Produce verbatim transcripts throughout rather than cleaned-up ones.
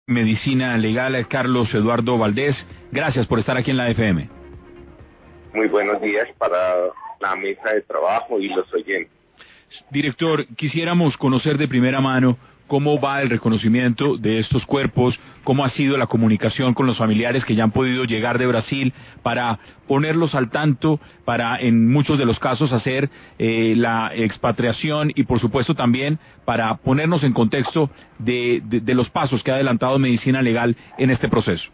Medicina Legal, Carlos Eduardo Valdés. Gracias por estar aquí en la F M. Muy buenos días para la mesa de trabajo y los oyentes. Director, quisiéramos conocer de primera mano cómo va el reconocimiento de estos cuerpos, cómo ha sido la comunicación con los familiares que ya han podido llegar de Brasil para ponerlos al tanto, para en muchos de los casos hacer eh, la expatriación y por supuesto también para ponernos en contexto de, de, de los pasos que ha adelantado Medicina Legal en este proceso.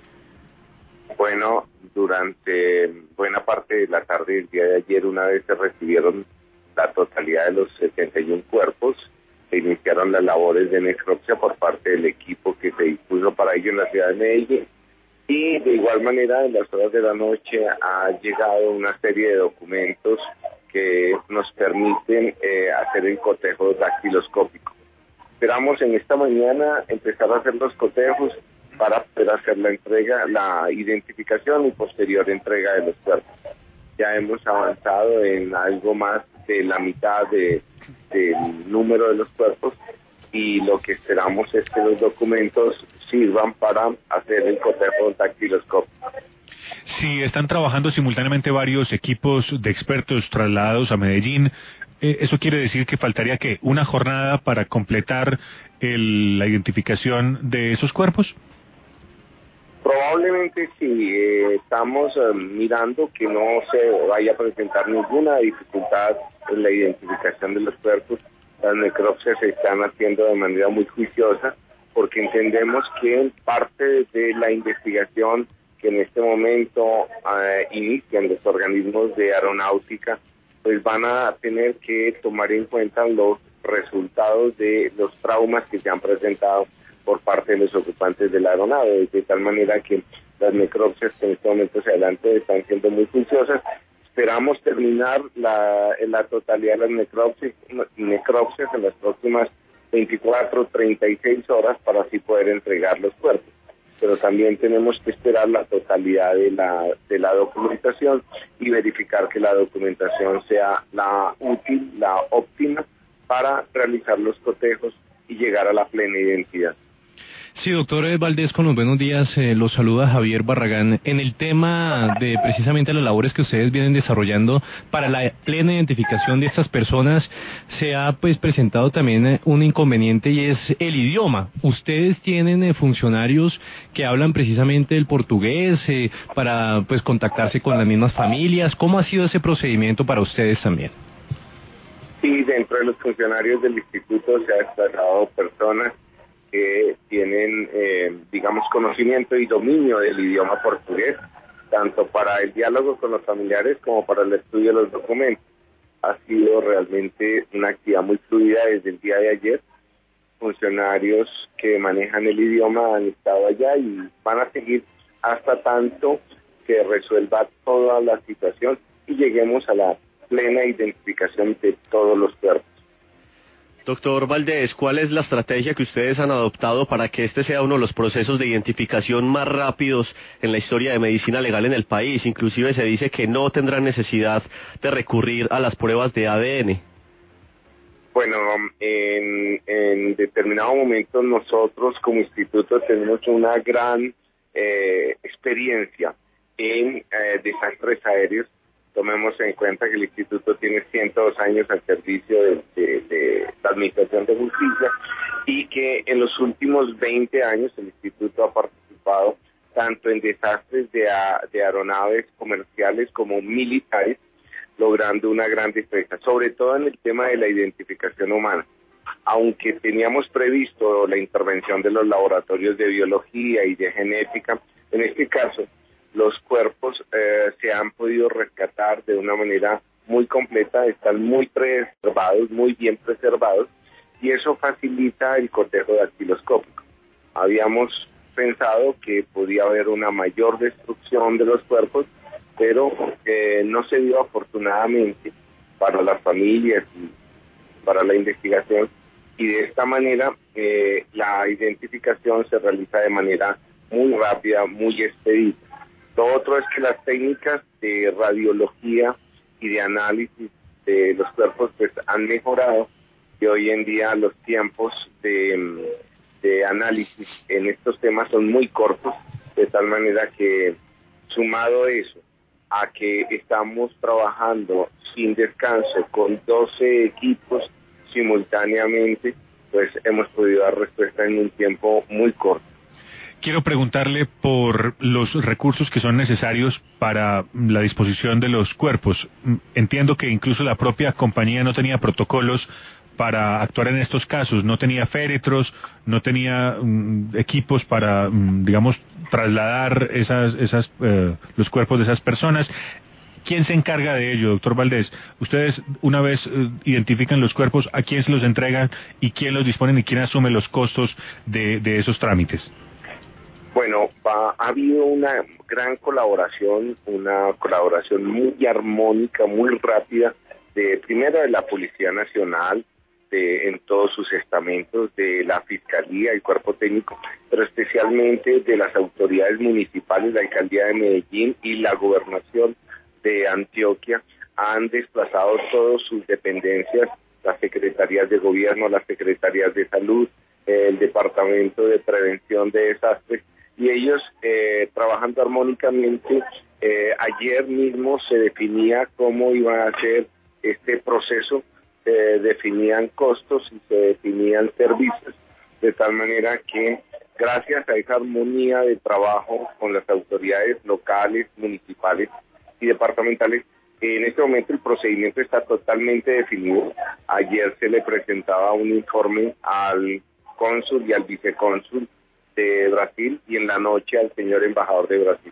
Bueno, durante buena parte de la tarde del día de ayer, una vez se recibieron la totalidad de los setenta y uno cuerpos, se iniciaron las labores de necropsia por parte del equipo que se dispuso para ello en la ciudad de Medellín, y de igual manera en las horas de la noche ha llegado una serie de documentos que nos permiten eh, hacer el cotejo dactiloscópico. Esperamos en esta mañana empezar a hacer los cotejos para poder hacer la entrega, la identificación y posterior entrega de los cuerpos. Ya hemos avanzado en algo más de la mitad de, del número de los cuerpos y lo que esperamos es que los documentos sirvan para hacer el cotejo dactiloscópico. Si están trabajando simultáneamente varios equipos de expertos trasladados a Medellín, eh, ¿eso quiere decir que faltaría que una jornada para completar el, la identificación de esos cuerpos? Probablemente sí, eh, estamos eh, mirando que no se vaya a presentar ninguna dificultad en la identificación de los cuerpos. Las necropsias se están haciendo de manera muy juiciosa porque entendemos que parte de la investigación que en este momento eh, inician los organismos de aeronáutica, pues van a tener que tomar en cuenta los resultados de los traumas que se han presentado por parte de los ocupantes de la aeronave, de tal manera que las necropsias que en este momento se adelantan están siendo muy juiciosas. Esperamos terminar la, la totalidad de las necropsias, necropsias en las próximas veinticuatro, treinta y seis horas para así poder entregar los cuerpos. Pero también tenemos que esperar la totalidad de la, de la documentación y verificar que la documentación sea la útil, la óptima para realizar los cotejos y llegar a la plena identidad. Sí, doctor Valdés, con los buenos días, eh, los saluda Javier Barragán. En el tema de precisamente las labores que ustedes vienen desarrollando para la plena identificación de estas personas, se ha pues presentado también eh, un inconveniente y es el idioma. Ustedes tienen eh, funcionarios que hablan precisamente el portugués eh, para pues contactarse con las mismas familias. ¿Cómo ha sido ese procedimiento para ustedes también? Sí, dentro de los funcionarios del instituto se ha desplazado personas que tienen, eh, digamos, conocimiento y dominio del idioma portugués, tanto para el diálogo con los familiares como para el estudio de los documentos. Ha sido realmente una actividad muy fluida desde el día de ayer. Funcionarios que manejan el idioma han estado allá y van a seguir hasta tanto que resuelva toda la situación y lleguemos a la plena identificación de todos los cuerpos. Doctor Valdés, ¿cuál es la estrategia que ustedes han adoptado para que este sea uno de los procesos de identificación más rápidos en la historia de medicina legal en el país? Inclusive se dice que no tendrán necesidad de recurrir a las pruebas de A D N. Bueno, en, en determinado momento nosotros como instituto tenemos una gran eh, experiencia en eh, desastres aéreos. Tomemos en cuenta que el instituto tiene ciento dos años al servicio de, de, de la Administración de Justicia y que en los últimos veinte años el instituto ha participado tanto en desastres de, a, de aeronaves comerciales como militares, logrando una gran destreza, sobre todo en el tema de la identificación humana. Aunque teníamos previsto la intervención de los laboratorios de biología y de genética, en este caso los cuerpos eh, se han podido rescatar de una manera muy completa, están muy preservados, muy bien preservados, y eso facilita el cotejo dactiloscópico. Habíamos pensado que podía haber una mayor destrucción de los cuerpos, pero eh, no se dio afortunadamente para las familias y para la investigación, y de esta manera eh, la identificación se realiza de manera muy rápida, muy expedita. Lo otro es que las técnicas de radiología y de análisis de los cuerpos pues han mejorado, y hoy en día los tiempos de, de análisis en estos temas son muy cortos, de tal manera que, sumado eso a que estamos trabajando sin descanso con doce equipos simultáneamente, pues hemos podido dar respuesta en un tiempo muy corto. Quiero preguntarle por los recursos que son necesarios para la disposición de los cuerpos. Entiendo que incluso la propia compañía no tenía protocolos para actuar en estos casos, no tenía féretros, no tenía um, equipos para, um, digamos, trasladar esas, esas, eh, los cuerpos de esas personas. ¿Quién se encarga de ello, doctor Valdés? Ustedes, una vez uh, identifican los cuerpos, ¿a quién se los entregan y quién los dispone y quién asume los costos de, de esos trámites? Bueno, va, ha habido una gran colaboración, una colaboración muy armónica, muy rápida, de primero de la Policía Nacional, de, en todos sus estamentos, de la Fiscalía, el Cuerpo Técnico, pero especialmente de las autoridades municipales, la Alcaldía de Medellín y la Gobernación de Antioquia. Han desplazado todas sus dependencias, las secretarías de gobierno, las secretarías de salud, el Departamento de Prevención de Desastres, y ellos eh, trabajando armónicamente. Eh, ayer mismo se definía cómo iba a ser este proceso, se definían costos y se definían servicios, de tal manera que gracias a esa armonía de trabajo con las autoridades locales, municipales y departamentales, en este momento el procedimiento está totalmente definido. Ayer se le presentaba un informe al cónsul y al vicecónsul de Brasil y en la noche al señor embajador de Brasil.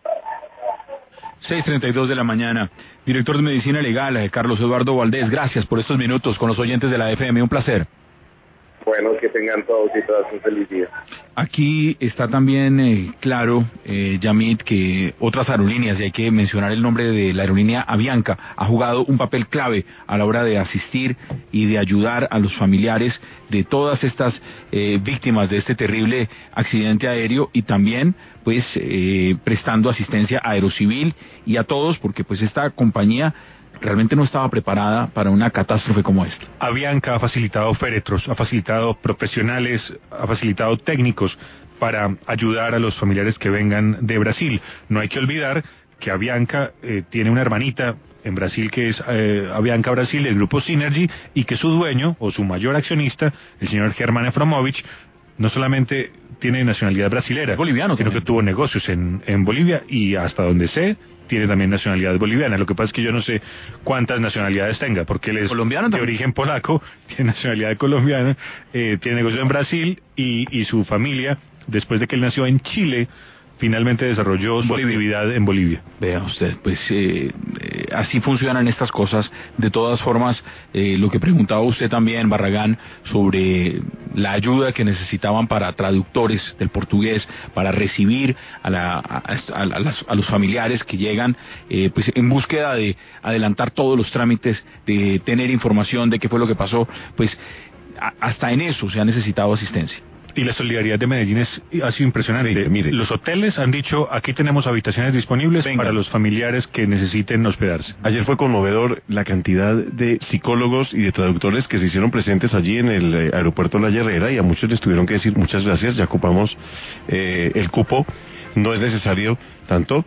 seis treinta y dos de la mañana. Director de Medicina Legal, Carlos Eduardo Valdés, gracias por estos minutos con los oyentes de la F M, un placer. Bueno, que tengan todos y todas un feliz día. Aquí está también eh, claro, eh, Yamit, que otras aerolíneas, y hay que mencionar el nombre de la aerolínea Avianca, ha jugado un papel clave a la hora de asistir y de ayudar a los familiares de todas estas eh, víctimas de este terrible accidente aéreo, y también pues eh, prestando asistencia aerocivil y a todos, porque pues esta compañía realmente no estaba preparada para una catástrofe como esta. Avianca ha facilitado féretros, ha facilitado profesionales, ha facilitado técnicos para ayudar a los familiares que vengan de Brasil. No hay que olvidar que Avianca eh, tiene una hermanita en Brasil que es eh, Avianca Brasil, el grupo Synergy, y que su dueño o su mayor accionista, el señor Germán Efromovich, no solamente tiene nacionalidad brasilera, boliviano, sino también. que tuvo negocios en, en Bolivia y hasta donde sé, tiene también nacionalidad boliviana. Lo que pasa es que yo no sé cuántas nacionalidades tenga, porque él es colombiano de también. origen polaco, tiene nacionalidad colombiana, eh, tiene negocios en Brasil y, y su familia, después de que él nació en Chile, finalmente desarrolló su Bolivia. actividad en Bolivia. Vea usted, pues eh, eh, así funcionan estas cosas. De todas formas, eh, lo que preguntaba usted también, Barragán, sobre la ayuda que necesitaban para traductores del portugués, para recibir a, la, a, a, a, las, a los familiares que llegan, eh, pues en búsqueda de adelantar todos los trámites, de tener información de qué fue lo que pasó, pues a, hasta en eso se ha necesitado asistencia. Y la solidaridad de Medellín es, ha sido impresionante. Sí, mire. Los hoteles han dicho, aquí tenemos habitaciones disponibles Venga. para los familiares que necesiten hospedarse. Ayer fue conmovedor la cantidad de psicólogos y de traductores que se hicieron presentes allí en el eh, aeropuerto La Herrera, y a muchos les tuvieron que decir muchas gracias, ya ocupamos eh, el cupo, no es necesario tanto,